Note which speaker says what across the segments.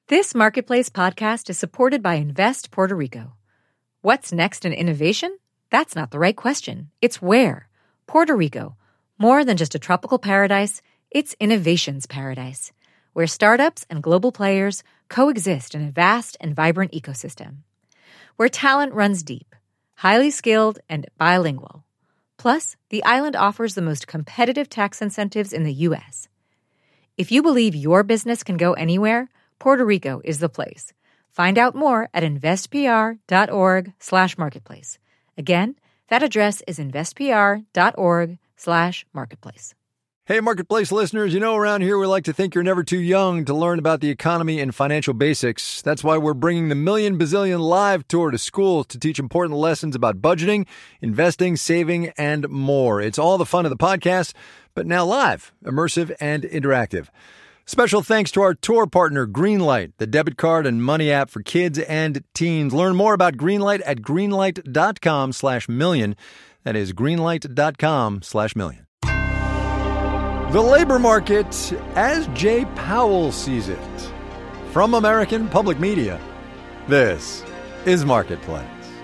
Speaker 1: This Marketplace podcast is supported by Invest Puerto Rico. What's next in innovation? That's not the right question. It's where. Puerto Rico. More than just a tropical paradise, it's innovation's paradise, where startups and global players coexist in a vast and vibrant ecosystem. Where talent runs deep, highly skilled, and bilingual. Plus, the island offers the most competitive tax incentives in the U.S. If you believe your business can go anywhere, Puerto Rico is the place. Find out more at investpr.org/marketplace. Again, that address is investpr.org/marketplace.
Speaker 2: Hey, Marketplace listeners, you know around here we like to think you're never too young to learn about the economy and financial basics. That's why we're bringing the Million Bazillion Live Tour to schools to teach important lessons about budgeting, investing, saving, and more. It's all the fun of the podcast, but now live, immersive, and interactive. Special thanks to our tour partner, Greenlight, the debit card and money app for kids and teens. Learn more about Greenlight at greenlight.com/million. That is greenlight.com/million. The labor market as Jay Powell sees it. From American Public Media, this is Marketplace.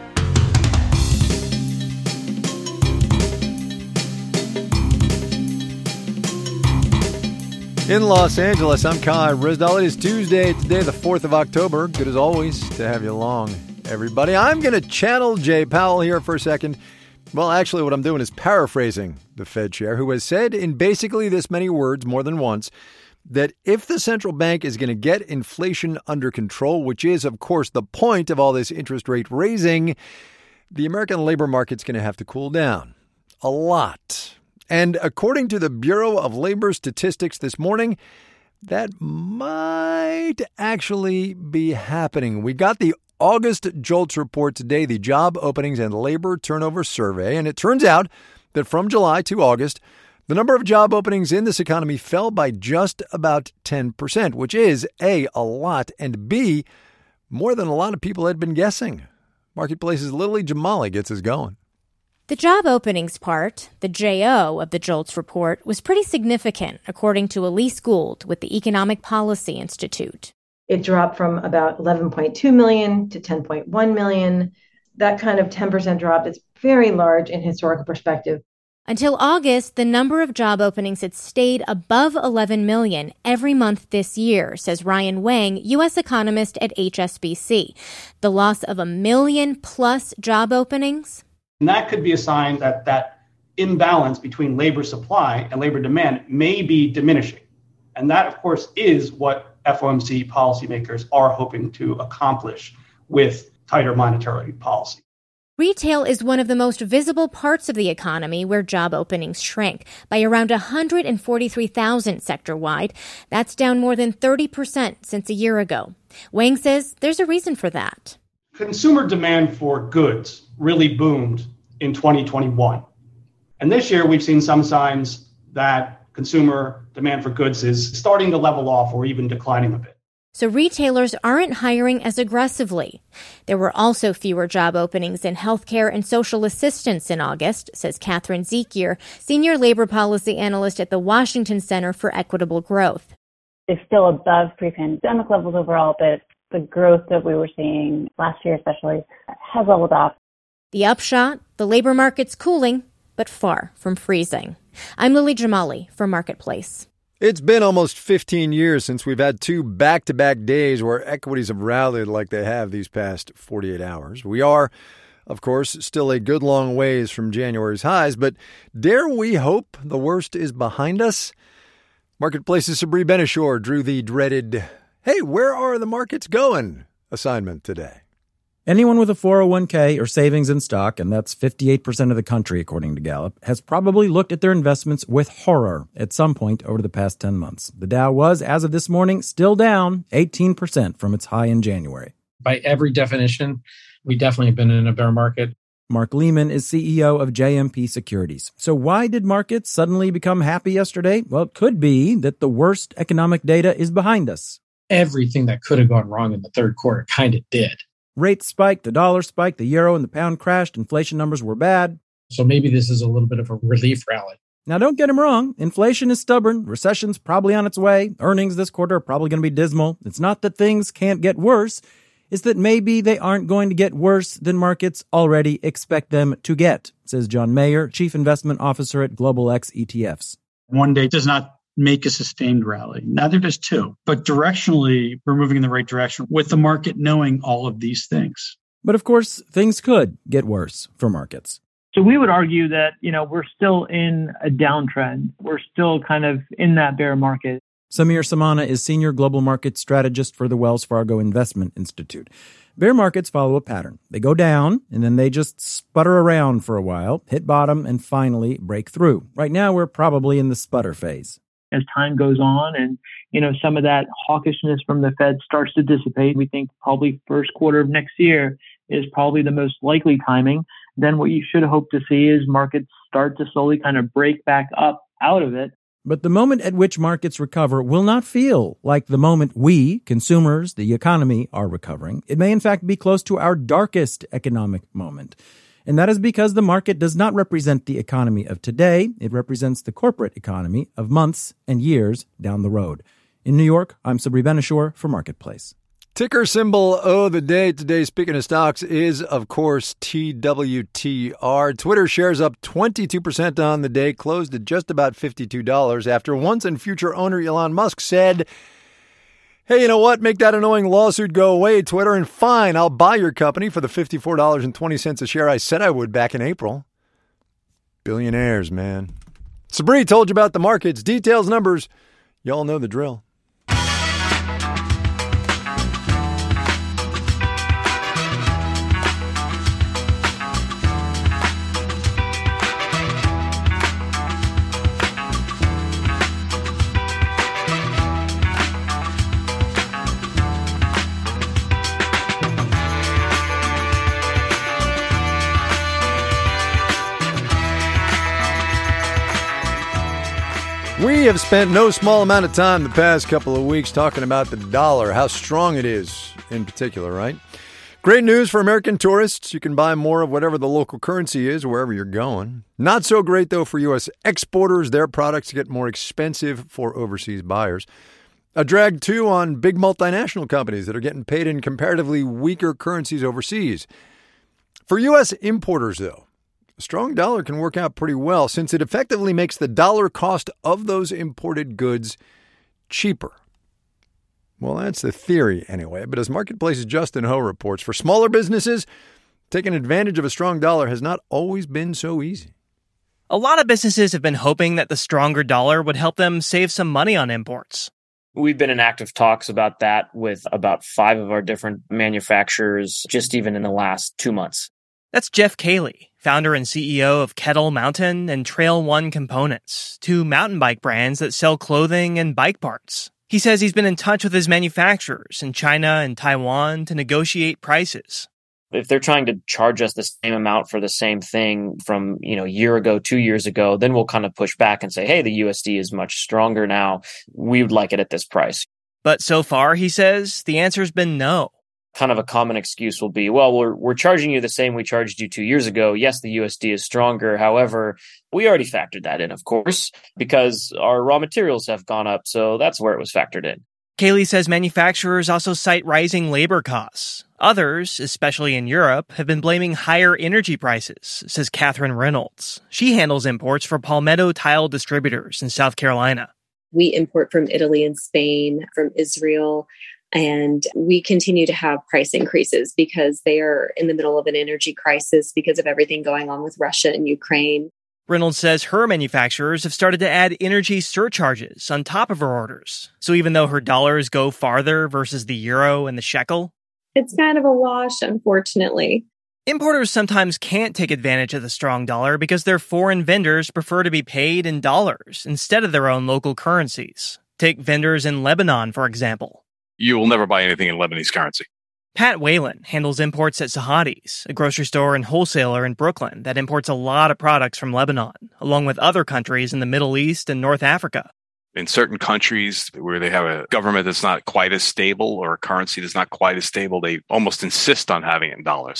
Speaker 2: In Los Angeles, I'm Kai Ryssdal. It is Tuesday, today the 4th of October. Good as always to have you along, everybody. I'm going to channel Jay Powell here for a second. Well, actually, what I'm doing is paraphrasing the Fed chair, who has said in basically this many words more than once that if the central bank is going to get inflation under control, which is, of course, the point of all this interest rate raising, the American labor market's going to have to cool down a lot. And according to the Bureau of Labor Statistics this morning, that might actually be happening. We got the August JOLTS report today, the Job Openings and Labor Turnover Survey, and it turns out that from July to August, the number of job openings in this economy fell by just about 10%, which is A, a lot, and B, more than a lot of people had been guessing. Marketplace's Lily Jamali gets us going.
Speaker 3: The job openings part, the JO of the JOLTS report, was pretty significant, according to Elise Gould with the Economic Policy Institute.
Speaker 4: It dropped from about 11.2 million to 10.1 million. That kind of 10% drop is very large in historical perspective.
Speaker 3: Until August, the number of job openings had stayed above 11 million every month this year, says Ryan Wang, U.S. economist at HSBC. The loss of 1 million plus job openings.
Speaker 5: And that could be a sign that that imbalance between labor supply and labor demand may be diminishing. And that, of course, is what FOMC policymakers are hoping to accomplish with tighter monetary policy.
Speaker 3: Retail is one of the most visible parts of the economy where job openings shrank by around 143,000 sector-wide. That's down more than 30% since a year ago. Wang says there's a reason for that.
Speaker 5: Consumer demand for goods really boomed in 2021. And this year, we've seen some signs that consumer demand for goods is starting to level off or even declining a bit.
Speaker 3: So retailers aren't hiring as aggressively. There were also fewer job openings in healthcare and social assistance in August, says Catherine Zekier, senior labor policy analyst at the Washington Center for Equitable Growth.
Speaker 6: It's still above pre-pandemic levels overall, but the growth that we were seeing last year especially has leveled off.
Speaker 3: The upshot, the labor market's cooling, but far from freezing. I'm Lily Jamali for Marketplace.
Speaker 2: It's been almost 15 years since we've had two back-to-back days where equities have rallied like they have these past 48 hours. We are, of course, still a good long ways from January's highs, but dare we hope the worst is behind us? Marketplace's Sabri Benishore drew the dreaded, hey, where are the markets going assignment today.
Speaker 7: Anyone with a 401k or savings in stock, and that's 58% of the country according to Gallup, has probably looked at their investments with horror at some point over the past 10 months. The Dow was, as of this morning, still down 18% from its high in January.
Speaker 8: By every definition, we definitely have been in a bear market.
Speaker 7: Mark Lehman is CEO of JMP Securities. So why did markets suddenly become happy yesterday? Well, it could be that the worst economic data is behind us.
Speaker 8: Everything that could have gone wrong in the third quarter kind of did.
Speaker 7: Rates spiked, the dollar spiked, the euro and the pound crashed, inflation numbers were bad.
Speaker 8: So maybe this is a little bit of a relief rally.
Speaker 7: Now, don't get him wrong. Inflation is stubborn. Recession's probably on its way. Earnings this quarter are probably going to be dismal. It's not that things can't get worse. It's that maybe they aren't going to get worse than markets already expect them to get, says John Mayer, Chief Investment Officer at Global X ETFs.
Speaker 9: One day does not make a sustained rally. Neither does two. But directionally, we're moving in the right direction with the market knowing all of these things.
Speaker 7: But of course, things could get worse for markets.
Speaker 10: So we would argue that, we're still in a downtrend. We're still kind of in that bear market.
Speaker 7: Samir Samana is Senior Global Market Strategist for the Wells Fargo Investment Institute. Bear markets follow a pattern. They go down, and then they just sputter around for a while, hit bottom, and finally break through. Right now, we're probably in the sputter phase.
Speaker 10: As time goes on and, some of that hawkishness from the Fed starts to dissipate, we think probably first quarter of next year is probably the most likely timing. Then what you should hope to see is markets start to slowly kind of break back up out of it.
Speaker 7: But the moment at which markets recover will not feel like the moment we, consumers, the economy, are recovering. It may in fact be close to our darkest economic moment. And that is because the market does not represent the economy of today. It represents the corporate economy of months and years down the road. In New York, I'm Sabri Ben-Achour for Marketplace.
Speaker 2: Ticker symbol of the day today, speaking of stocks, is, of course, TWTR. Twitter shares up 22% on the day, closed at just about $52 after once and future owner Elon Musk said, hey, you know what? Make that annoying lawsuit go away, Twitter, and fine, I'll buy your company for the $54.20 a share I said I would back in April. Billionaires, man. Sabri told you about the markets. Details, numbers. Y'all know the drill. We have spent no small amount of time the past couple of weeks talking about the dollar, how strong it is in particular, right? Great news for American tourists. You can buy more of whatever the local currency is wherever you're going. Not so great, though, for U.S. exporters. Their products get more expensive for overseas buyers. A drag, too, on big multinational companies that are getting paid in comparatively weaker currencies overseas. For U.S. importers, though, a strong dollar can work out pretty well since it effectively makes the dollar cost of those imported goods cheaper. Well, that's the theory anyway, but as Marketplace's Justin Ho reports, for smaller businesses, taking advantage of a strong dollar has not always been so easy.
Speaker 11: A lot of businesses have been hoping that the stronger dollar would help them save some money on imports.
Speaker 12: We've been in active talks about that with about 5 of our different manufacturers, just even in the last 2 months.
Speaker 11: That's Jeff Cayley, founder and CEO of Kettle Mountain and Trail One Components, 2 mountain bike brands that sell clothing and bike parts. He says he's been in touch with his manufacturers in China and Taiwan to negotiate prices.
Speaker 12: If they're trying to charge us the same amount for the same thing from, a year ago, 2 years ago, then we'll kind of push back and say, hey, the USD is much stronger now. We would like it at this price.
Speaker 11: But so far, he says, the answer's been no.
Speaker 12: Kind of a common excuse will be, well, we're charging you the same we charged you 2 years ago. Yes, the USD is stronger. However, we already factored that in, of course, because our raw materials have gone up. So that's where it was factored in.
Speaker 11: Cayley says manufacturers also cite rising labor costs. Others, especially in Europe, have been blaming higher energy prices, says Catherine Reynolds. She handles imports for Palmetto Tile Distributors in South Carolina.
Speaker 13: We import from Italy and Spain, from Israel. And we continue to have price increases because they are in the middle of an energy crisis because of everything going on with Russia and Ukraine.
Speaker 11: Reynolds says her manufacturers have started to add energy surcharges on top of her orders. So even though her dollars go farther versus the euro and the shekel,
Speaker 13: it's kind of a wash, unfortunately.
Speaker 11: Importers sometimes can't take advantage of the strong dollar because their foreign vendors prefer to be paid in dollars instead of their own local currencies. Take vendors in Lebanon, for example.
Speaker 14: You will never buy anything in Lebanese currency.
Speaker 11: Pat Whalen handles imports at Sahadi's, a grocery store and wholesaler in Brooklyn that imports a lot of products from Lebanon, along with other countries in the Middle East and North Africa.
Speaker 14: In certain countries where they have a government that's not quite as stable or a currency that's not quite as stable, they almost insist on having it in dollars.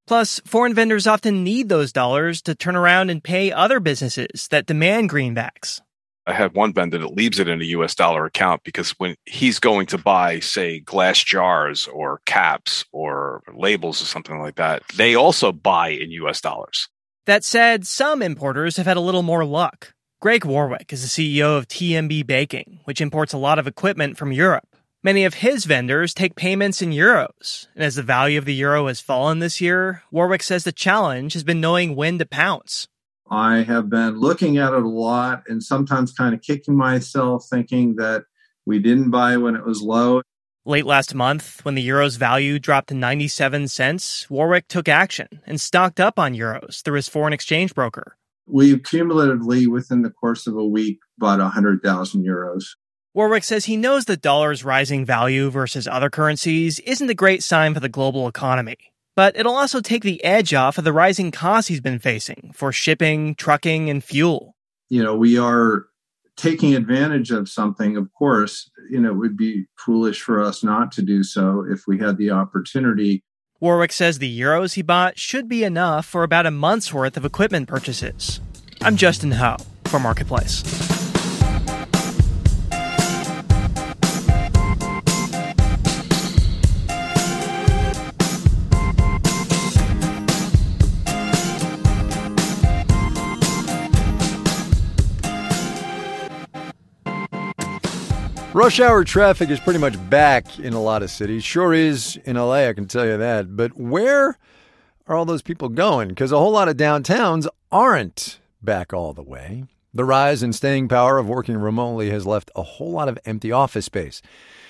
Speaker 11: Plus, foreign vendors often need those dollars to turn around and pay other businesses that demand greenbacks.
Speaker 14: I had one vendor that leaves it in a US dollar account because when he's going to buy, say, glass jars or caps or labels or something like that, they also buy in US dollars.
Speaker 11: That said, some importers have had a little more luck. Greg Warwick is the CEO of TMB Baking, which imports a lot of equipment from Europe. Many of his vendors take payments in euros, and as the value of the euro has fallen this year, Warwick says the challenge has been knowing when to pounce.
Speaker 15: I have been looking at it a lot and sometimes kind of kicking myself thinking that we didn't buy when it was low.
Speaker 11: Late last month, when the euro's value dropped to 97 cents, Warwick took action and stocked up on euros through his foreign exchange broker.
Speaker 15: We cumulatively, within the course of a week, bought 100,000 euros.
Speaker 11: Warwick says he knows the dollar's rising value versus other currencies isn't a great sign for the global economy, but it'll also take the edge off of the rising costs he's been facing for shipping, trucking, and fuel.
Speaker 15: We are taking advantage of something. Of course, it would be foolish for us not to do so if we had the opportunity.
Speaker 11: Warwick says the euros he bought should be enough for about a month's worth of equipment purchases. I'm Justin Ho for Marketplace.
Speaker 2: Rush hour traffic is pretty much back in a lot of cities. Sure is in LA, I can tell you that. But where are all those people going? Because a whole lot of downtowns aren't back all the way. The rise in staying power of working remotely has left a whole lot of empty office space.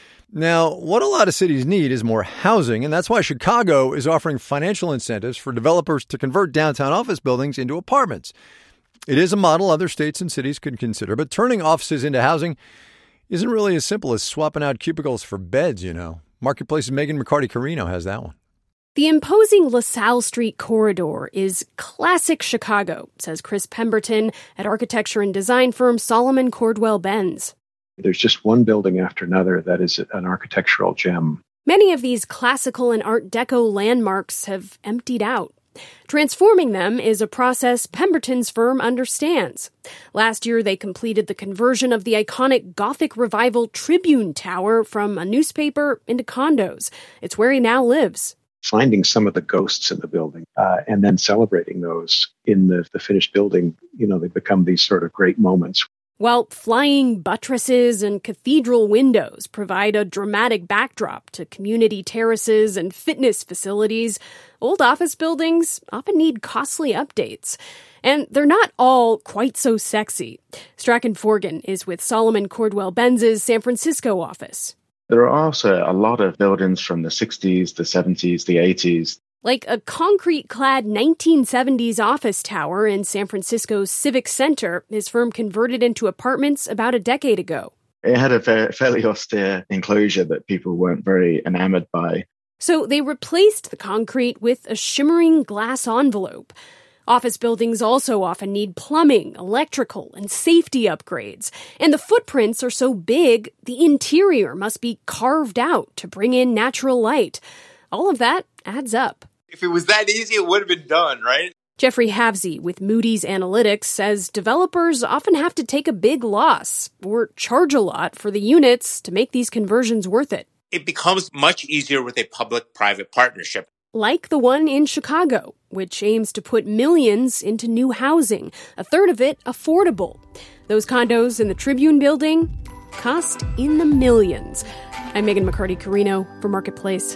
Speaker 2: Now, what a lot of cities need is more housing, and that's why Chicago is offering financial incentives for developers to convert downtown office buildings into apartments. It is a model other states and cities could consider, but turning offices into housing isn't really as simple as swapping out cubicles for beds, Marketplace's Megan McCarty-Carino has that one.
Speaker 16: The imposing LaSalle Street corridor is classic Chicago, says Chris Pemberton at architecture and design firm Solomon Cordwell Benz.
Speaker 17: There's just one building after another that is an architectural gem.
Speaker 16: Many of these classical and Art Deco landmarks have emptied out. Transforming them is a process Pemberton's firm understands. Last year, they completed the conversion of the iconic Gothic Revival Tribune Tower from a newspaper into condos. It's where he now lives.
Speaker 17: Finding some of the ghosts in the building and then celebrating those in the finished building, they become these sort of great moments.
Speaker 16: While flying buttresses and cathedral windows provide a dramatic backdrop to community terraces and fitness facilities, old office buildings often need costly updates. And they're not all quite so sexy. Strachan Forgan is with Solomon Cordwell Benz's San Francisco office.
Speaker 17: There are also a lot of buildings from the 60s, the 70s, the 80s.
Speaker 16: Like a concrete-clad 1970s office tower in San Francisco's Civic Center, his firm converted into apartments about a decade ago.
Speaker 17: It had a fairly austere enclosure that people weren't very enamored by.
Speaker 16: So they replaced the concrete with a shimmering glass envelope. Office buildings also often need plumbing, electrical, and safety upgrades. And the footprints are so big, the interior must be carved out to bring in natural light. All of that adds up.
Speaker 18: If it was that easy, it would have been done, right?
Speaker 16: Jeffrey Havsey with Moody's Analytics says developers often have to take a big loss or charge a lot for the units to make these conversions worth it.
Speaker 18: It becomes much easier with a public-private partnership.
Speaker 16: Like the one in Chicago, which aims to put millions into new housing, a third of it affordable. Those condos in the Tribune building cost in the millions. I'm Megan McCarty-Carino for Marketplace.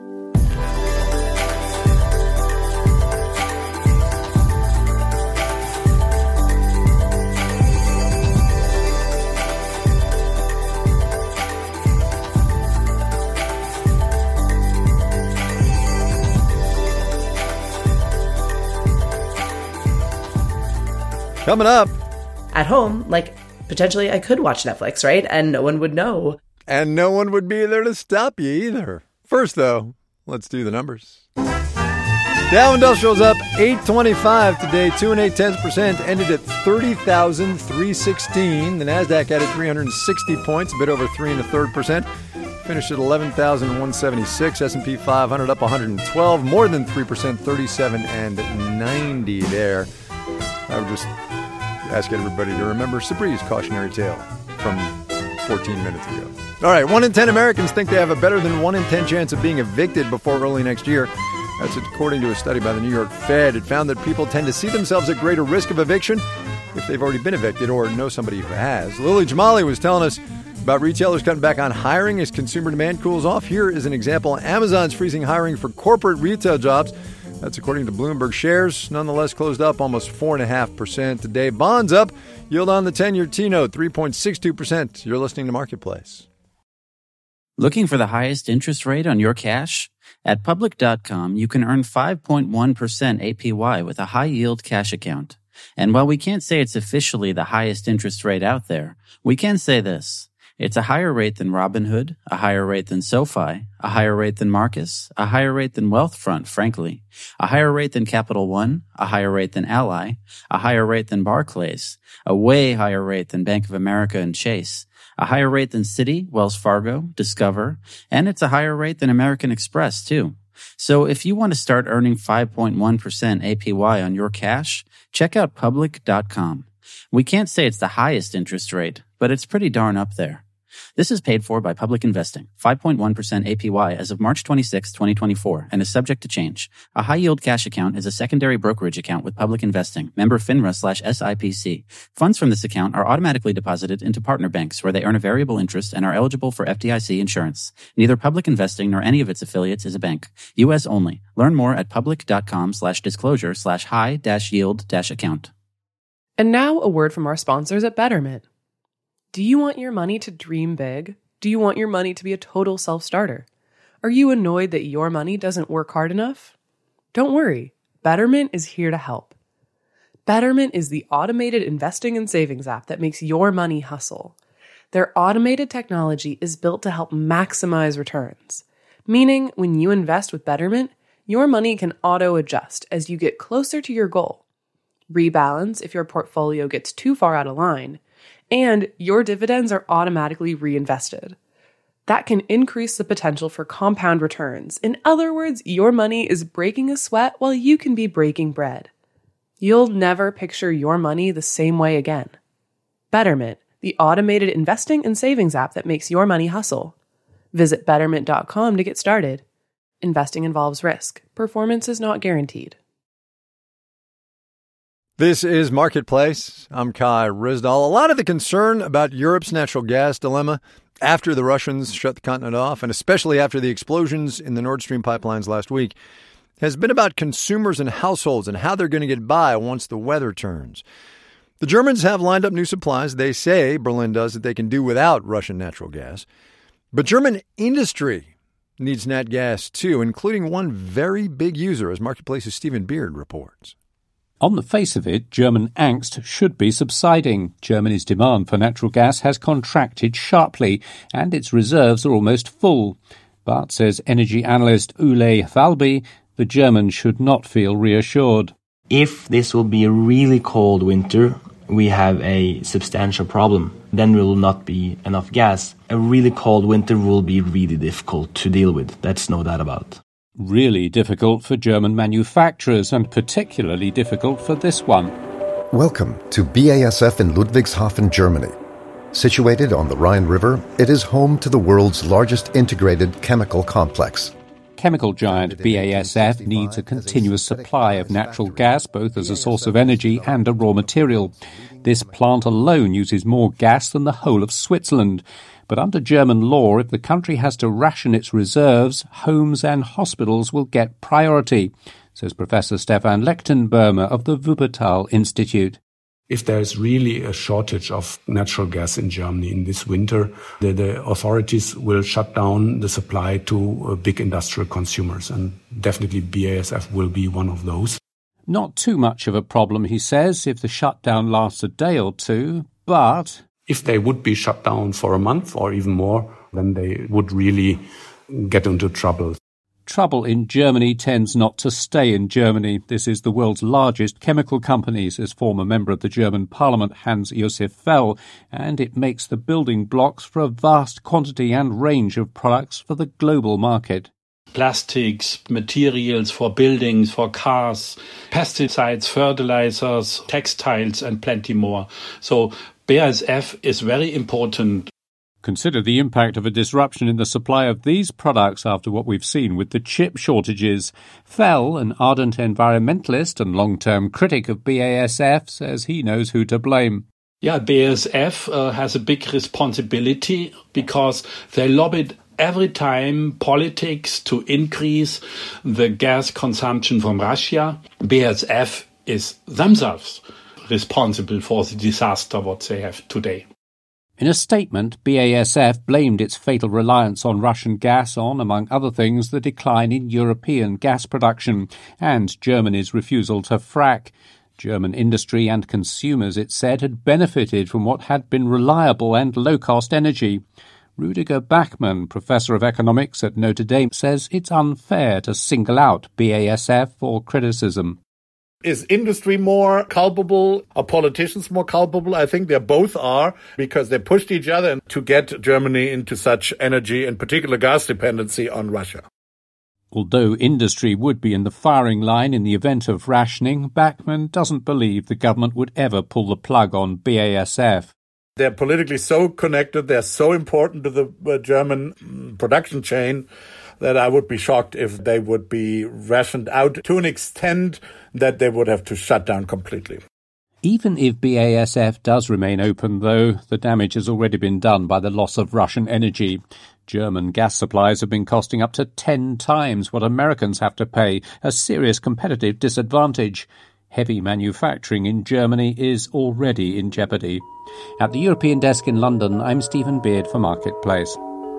Speaker 2: Coming up.
Speaker 19: At home, potentially I could watch Netflix, right? And no one would know.
Speaker 2: And no one would be there to stop you either. First, though, let's do the numbers. Dow Industrial's up 825 today, 2 8/10%, ended at 30,316. The NASDAQ added 360 points, a bit over 3 1/3%. finished at 11,176. S&P 500 up 112, more than 3%, 37 and 90 there. I would just ask everybody to remember Sabri's cautionary tale from 14 minutes ago. All right, 1 in 10 Americans think they have a better than 1 in 10 chance of being evicted before early next year. That's according to a study by the New York Fed. It found that people tend to see themselves at greater risk of eviction if they've already been evicted or know somebody who has. Lily Jamali was telling us about retailers cutting back on hiring as consumer demand cools off. Here is an example. Amazon's freezing hiring for corporate retail jobs. That's according to Bloomberg. Shares nonetheless closed up almost 4.5% today. Bonds up. Yield on the 10-year T-note, 3.62%. You're listening to Marketplace.
Speaker 20: Looking for the highest interest rate on your cash? At Public.com, you can earn 5.1% APY with a high-yield cash account. And while we can't say it's officially the highest interest rate out there, we can say this. It's a higher rate than Robinhood, a higher rate than SoFi, a higher rate than Marcus, a higher rate than Wealthfront, frankly, a higher rate than Capital One, a higher rate than Ally, a higher rate than Barclays, a way higher rate than Bank of America and Chase, a higher rate than Citi, Wells Fargo, Discover, and it's a higher rate than American Express, too. So if you want to start earning 5.1% APY on your cash, check out Public.com. We can't say it's the highest interest rate, but it's pretty darn up there. This is paid for by Public Investing, 5.1% APY as of March 26, 2024, and is subject to change. A high-yield cash account is a secondary brokerage account with Public Investing, member FINRA/SIPC. Funds from this account are automatically deposited into partner banks where they earn a variable interest and are eligible for FDIC insurance. Neither Public Investing nor any of its affiliates is a bank. U.S. only. Learn more at public.com/disclosure/high-yield-account.
Speaker 21: And now a word from our sponsors at Betterment. Do you want your money to dream big? Do you want your money to be a total self-starter? Are you annoyed that your money doesn't work hard enough? Don't worry, Betterment is here to help. Betterment is the automated investing and savings app that makes your money hustle. Their automated technology is built to help maximize returns, meaning when you invest with Betterment, your money can auto-adjust as you get closer to your goal, rebalance if your portfolio gets too far out of line, and your dividends are automatically reinvested. That can increase the potential for compound returns. In other words, your money is breaking a sweat while you can be breaking bread. You'll never picture your money the same way again. Betterment, the automated investing and savings app that makes your money hustle. Visit Betterment.com to get started. Investing involves risk. Performance is not guaranteed.
Speaker 2: This is Marketplace. I'm Kai Ryssdal. A lot of the concern about Europe's natural gas dilemma after the Russians shut the continent off, and especially after the explosions in the Nord Stream pipelines last week, has been about consumers and households and how they're going to get by once the weather turns. The Germans have lined up new supplies. They say, Berlin does, that they can do without Russian natural gas. But German industry needs nat gas too, including one very big user, as Marketplace's Stephen Beard reports.
Speaker 22: On the face of it, German angst should be subsiding. Germany's demand for natural gas has contracted sharply, and its reserves are almost full. But, says energy analyst Ule Valby, the Germans should not feel reassured.
Speaker 23: If this will be a really cold winter, we have a substantial problem. Then there will not be enough gas. A really cold winter will be really difficult to deal with. That's no doubt about.
Speaker 22: Really difficult for German manufacturers, and particularly difficult for this one.
Speaker 24: Welcome to BASF in Ludwigshafen, Germany. Situated on the Rhine River, it is home to the world's largest integrated chemical complex.
Speaker 22: Chemical giant BASF needs a continuous supply of natural gas, both as a source of energy and a raw material. This plant alone uses more gas than the whole of Switzerland. But under German law, if the country has to ration its reserves, homes and hospitals will get priority, says Professor Stefan Lechtenböhmer of the Wuppertal Institute.
Speaker 25: If there's really a shortage of natural gas in Germany in this winter, the authorities will shut down the supply to big industrial consumers, and definitely BASF will be one of those.
Speaker 22: Not too much of a problem, he says, if the shutdown lasts a day or two, but
Speaker 25: if they would be shut down for a month or even more, then they would really get into trouble.
Speaker 22: Trouble in Germany tends not to stay in Germany. This is the world's largest chemical company, says former member of the German parliament Hans-Josef Fell, and it makes the building blocks for a vast quantity and range of products for the global market.
Speaker 1: Plastics, materials for buildings, for cars, pesticides, fertilizers, textiles, and plenty more. So BASF is very important.
Speaker 22: Consider the impact of a disruption in the supply of these products after what we've seen with the chip shortages. Fell, an ardent environmentalist and long-term critic of BASF, says he knows who to blame.
Speaker 1: Yeah, BASF has a big responsibility because they lobbied every time politics to increase the gas consumption from Russia. BASF is themselves responsible for the disaster what they have today.
Speaker 22: In a statement, BASF blamed its fatal reliance on Russian gas on, among other things, the decline in European gas production and Germany's refusal to frack. German industry and consumers, it said, had benefited from what had been reliable and low-cost energy. Rudiger Bachmann, professor of economics at Notre Dame, says it's unfair to single out BASF for criticism.
Speaker 3: Is industry more culpable? Are politicians more culpable? I think they both are, because they pushed each other to get Germany into such energy, in particular gas dependency on Russia.
Speaker 22: Although industry would be in the firing line in the event of rationing, Bachmann doesn't believe the government would ever pull the plug on BASF.
Speaker 3: They're politically so connected, they're so important to the German production chain, that I would be shocked if they would be rationed out to an extent that they would have to shut down completely.
Speaker 22: Even if BASF does remain open, though, the damage has already been done by the loss of Russian energy. German gas supplies have been costing up to 10 times what Americans have to pay, a serious competitive disadvantage. Heavy manufacturing in Germany is already in jeopardy. At the European Desk in London, I'm Stephen Beard for Marketplace.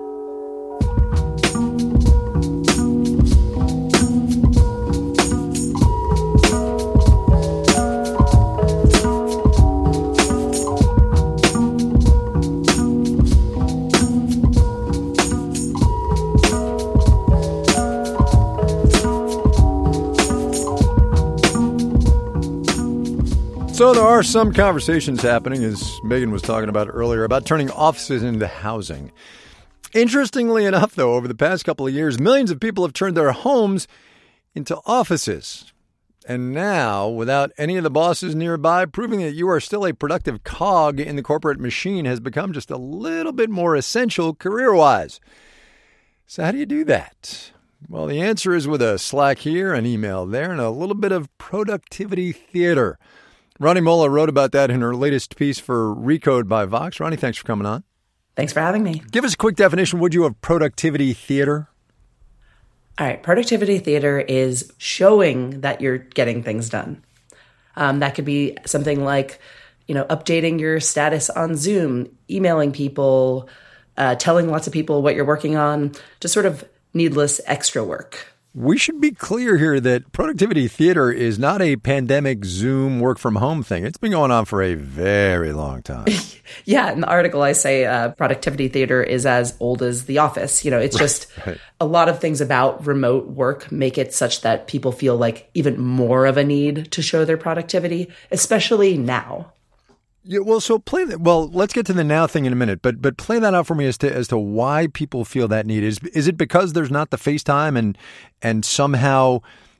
Speaker 2: So there are some conversations happening, as Megan was talking about earlier, about turning offices into housing. Interestingly enough, though, over the past couple of years, millions of people have turned their homes into offices. And now, without any of the bosses nearby, proving that you are still a productive cog in the corporate machine has become just a little bit more essential career-wise. So how do you do that? Well, the answer is with a Slack here, an email there, and a little bit of productivity theater. Ronnie Mola wrote about that in her latest piece for Recode by Vox. Ronnie, thanks for coming on.
Speaker 19: Thanks for having me.
Speaker 2: Give us a quick definition, would you, of productivity theater?
Speaker 19: All right. Productivity theater is showing that you're getting things done. That could be something like, updating your status on Zoom, emailing people, telling lots of people what you're working on, just sort of needless extra work.
Speaker 2: We should be clear here that productivity theater is not a pandemic Zoom work from home thing. It's been going on for a very long time.
Speaker 19: Yeah. In the article, I say productivity theater is as old as The Office. It's just a lot of things about remote work make it such that people feel like even more of a need to show their productivity, especially now.
Speaker 2: Yeah, well, so let's get to the now thing in a minute, but play that out for me as to why people feel that need. Is it because there's not the FaceTime and somehow,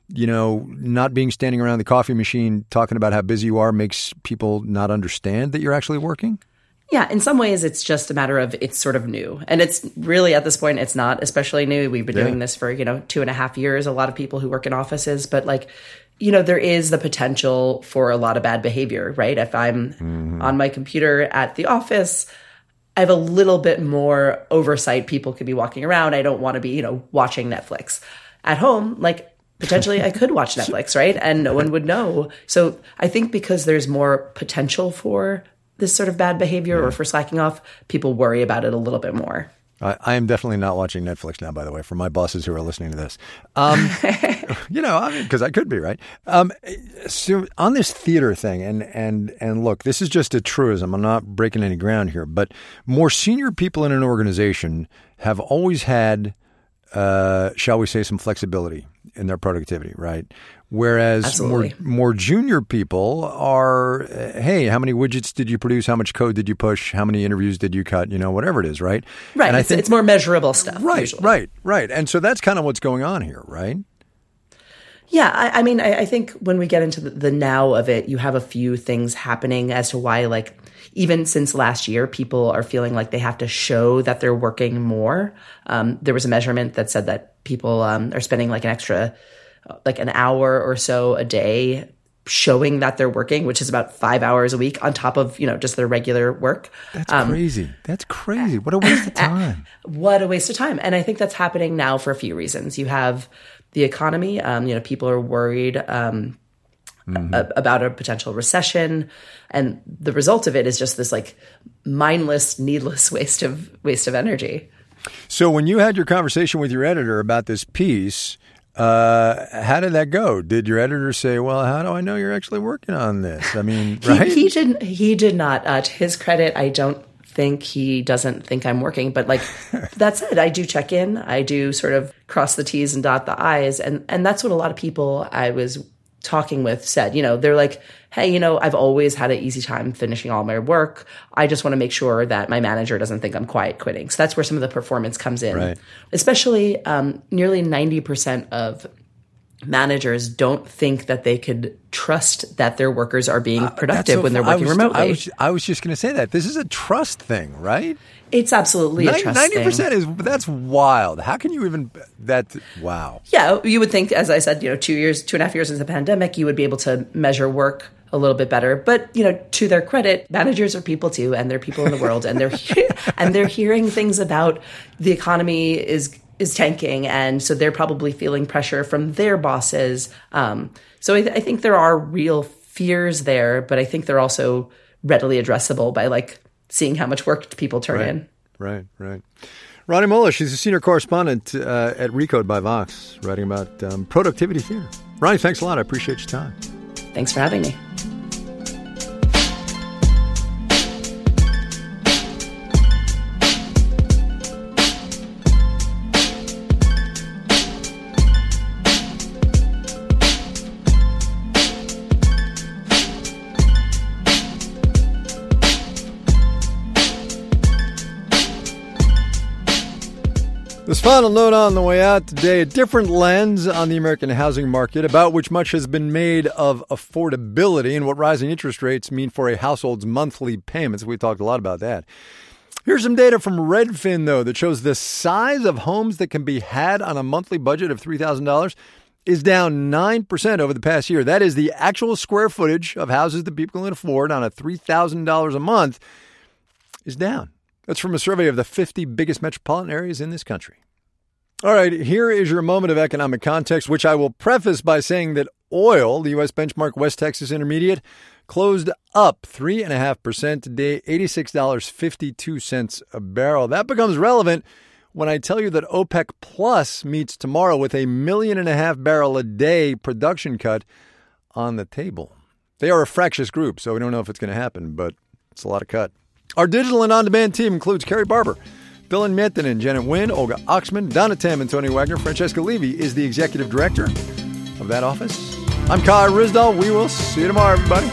Speaker 2: not being standing around the coffee machine talking about how busy you are makes people not understand that you're actually working?
Speaker 19: Yeah, in some ways it's just a matter of it's sort of new. And it's really, at this point, it's not especially new. We've been doing this for, 2.5 years, a lot of people who work in offices, but there is the potential for a lot of bad behavior, right? If I'm on my computer at the office, I have a little bit more oversight. People could be walking around. I don't want to be, watching Netflix. At home, potentially I could watch Netflix, right? And no one would know. So I think because there's more potential for this sort of bad behavior or for slacking off, people worry about it a little bit more.
Speaker 2: I am definitely not watching Netflix now, by the way, for my bosses who are listening to this. Because I could be, right? So on this theater thing, and look, this is just a truism. I'm not breaking any ground here, but more senior people in an organization have always had shall we say, some flexibility in their productivity, right? Whereas more junior people are, hey, how many widgets did you produce? How much code did you push? How many interviews did you cut? Whatever it is, right?
Speaker 19: Right. And it's more measurable stuff.
Speaker 2: Right. And so that's kind of what's going on here, right?
Speaker 19: Yeah. I think when we get into the now of it, you have a few things happening as to why, like, even since last year, people are feeling like they have to show that they're working more. There was a measurement that said that people are spending like an extra, like an hour or so a day showing that they're working, which is about 5 hours a week on top of, just their regular work.
Speaker 2: That's crazy. That's crazy. What a waste of time.
Speaker 19: What a waste of time. And I think that's happening now for a few reasons. You have the economy. People are worried about a potential recession, and the result of it is just this like mindless, needless waste of energy.
Speaker 2: So when you had your conversation with your editor about this piece, how did that go? Did your editor say, well, how do I know you're actually working on this? I mean, right?
Speaker 19: He did not. To his credit, I don't think he doesn't think I'm working, but like that said, I do check in. I do sort of cross the T's and dot the I's. And that's what a lot of people I was talking with said. They're like, hey, I've always had an easy time finishing all my work. I just want to make sure that my manager doesn't think I'm quiet quitting. So that's where some of the performance comes in. Right. Especially nearly 90% of managers don't think that they could trust that their workers are being productive when they're working remotely.
Speaker 2: I was just going to say that. This is a trust thing, right?
Speaker 19: It's absolutely a trust
Speaker 2: 90% thing. That's wild. How can you even wow.
Speaker 19: Yeah, you would think, as I said, 2.5 years into the pandemic, you would be able to measure work a little bit better. But, to their credit, managers are people too, and they're people in the world, and they're hearing things about the economy is tanking, and so they're probably feeling pressure from their bosses. So I think there are real fears there, but I think they're also readily addressable by like seeing how much work people turn in.
Speaker 2: Right. Ronnie Moeller, she's a senior correspondent at Recode by Vox, writing about productivity theater. Ronnie, thanks a lot. I appreciate your time.
Speaker 19: Thanks for having me.
Speaker 2: This final note on the way out today, a different lens on the American housing market, about which much has been made of affordability and what rising interest rates mean for a household's monthly payments. We talked a lot about that. Here's some data from Redfin, though, that shows the size of homes that can be had on a monthly budget of $3,000 is down 9% over the past year. That is the actual square footage of houses that people can afford on a $3,000 a month is down. That's from a survey of the 50 biggest metropolitan areas in this country. All right, here is your moment of economic context, which I will preface by saying that oil, the U.S. benchmark West Texas Intermediate, closed up 3.5% today, $86.52 a barrel. That becomes relevant when I tell you that OPEC Plus meets tomorrow with a 1.5 million barrel a day production cut on the table. They are a fractious group, so we don't know if it's going to happen, but it's a lot of cut. Our digital and on-demand team includes Carrie Barber, Dylan Miettinen, Janet Wynn, Olga Oxman, Donna Tam, and Tony Wagner. Francesca Levy is the executive director of that office. I'm Kai Ryssdal. We will see you tomorrow, everybody.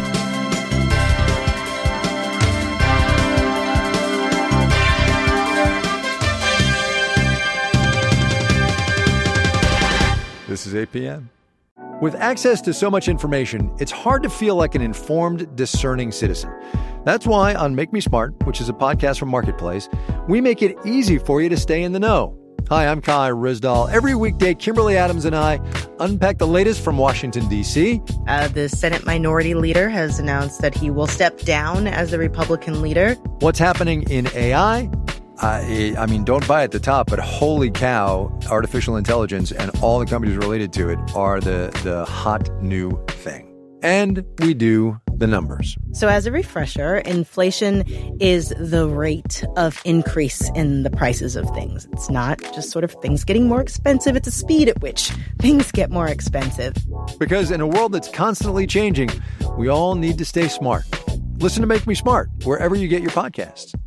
Speaker 2: This is 8 p.m. With access to so much information, it's hard to feel like an informed, discerning citizen. That's why on Make Me Smart, which is a podcast from Marketplace, we make it easy for you to stay in the know. Hi, I'm Kai Ryssdal. Every weekday, Kimberly Adams and I unpack the latest from Washington, D.C.
Speaker 4: The Senate Minority Leader has announced that he will step down as the Republican leader.
Speaker 2: What's happening in AI? I mean, don't buy at the top, but holy cow, artificial intelligence and all the companies related to it are the hot new thing. And we do the numbers.
Speaker 4: So as a refresher, inflation is the rate of increase in the prices of things. It's not just sort of things getting more expensive. It's a speed at which things get more expensive.
Speaker 2: Because in a world that's constantly changing, we all need to stay smart. Listen to Make Me Smart wherever you get your podcasts.